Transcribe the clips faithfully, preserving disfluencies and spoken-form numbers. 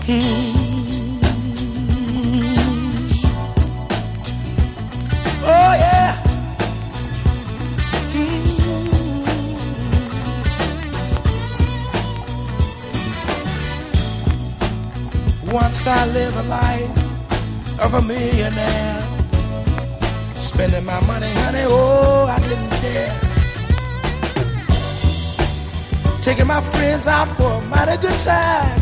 Hmm. Oh yeah. Hmm. Once I lived a life of a millionaire, spending my money, honey, oh, I didn't care. Taking my friends out for a mighty good time,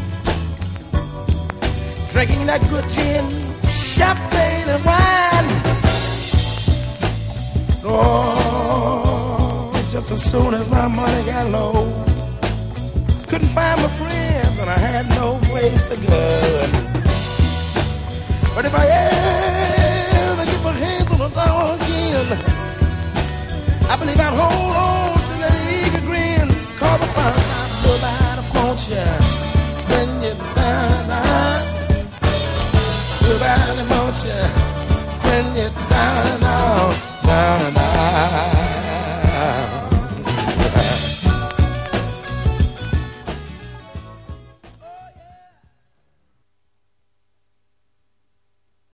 drinking that good gin, champagne and wine. Oh, just as soon as my money got low, couldn't find my friends and I had no place to go. But if I ever get my hands on the dollar again, I believe I'd hold on to that eager grin. Cause I found out nobody wants you when you're down. Nobody wants you.